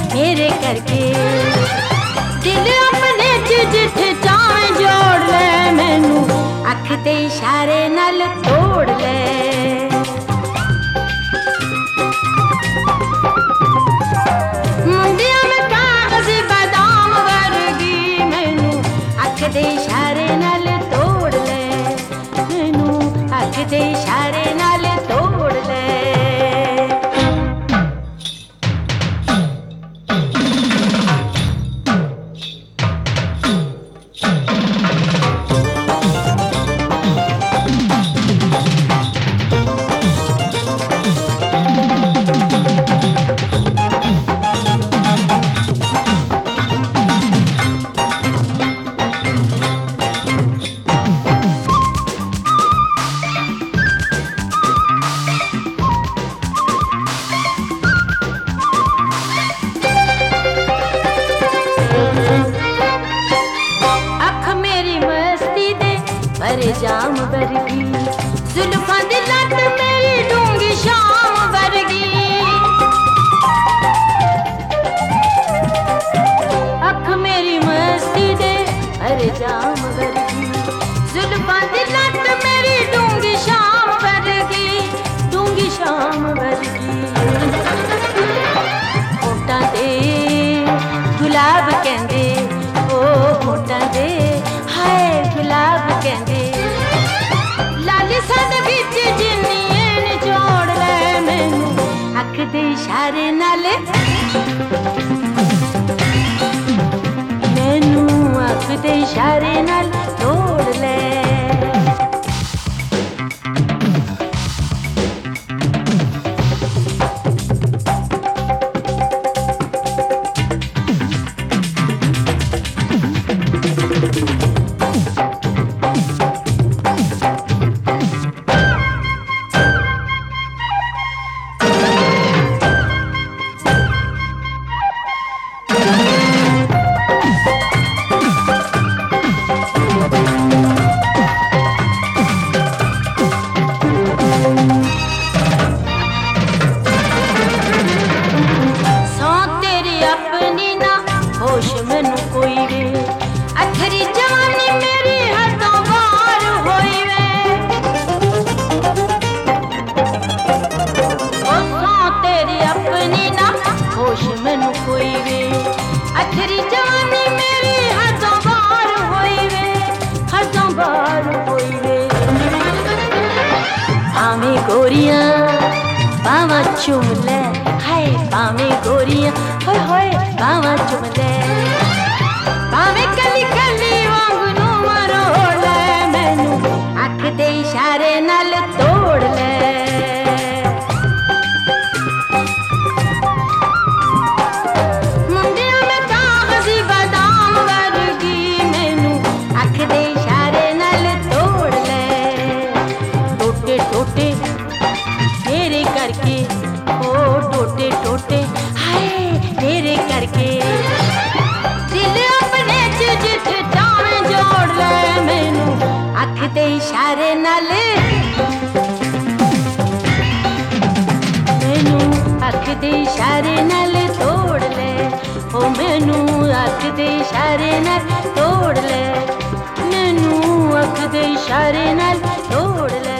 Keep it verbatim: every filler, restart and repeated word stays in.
मेरे करके दिल अपने च जिथे चाहे जोड़ ले मैनू अख ते इशारे नाल तोड़ ले मुंडिया में कागज बादाम वर्गी मैनू अख ते इशारे नाल तोड़ ले मैनू अख ते इशारे नाल तोड़ ले पर जाम वर्गी जुल्फां दी लट मेरी डूंगी शाम वर्गी अख मेरी मस्ती दे पर जाम वर्गी जुल्फां दी लट मेरी डूंगी शाम वर्गी डूंगी शाम वर्गी होठां दे गुलाब कहंदे ओ होठां दे हाय गुलाब कहंदे लाली सद विच जिन्नी निचोड़ ले मैनू अख दे इशारे नाल मैनू अख दे इशारे नाल तोड़ ले होश मैनू कोई वे अखरी जवानी मेरी हदों पार होई वे ओ तेरी अपनी ना होश मैनू कोई वे अखरी जवानी मेरी हदों पार होई वे हदों पार होई वे भावें गोरियां बावां चूम ले हाय भावें गोरियां होए होए बावां चूम ले भावें कली कली वांगू मरोड़ ले मैनू अख दे इशारे नाल तोड़ ले मुंडिया में कागजी बादाम वर्गी मैनू अख दे इशारे नाल तोड़ ले टोटे टोटे तेरे करके ओ टोटे टोटे हाय तेरे करके दिल अपने च जिथे चाहे जोड़ ले मैनू अख दे इशारे नाल मैनू अख दे इशारे नाल तोड़ ले ओ मैनू अख दे इशारे नाल तोड़ ले मैनू अख दे इशारे नाल तोड़ ले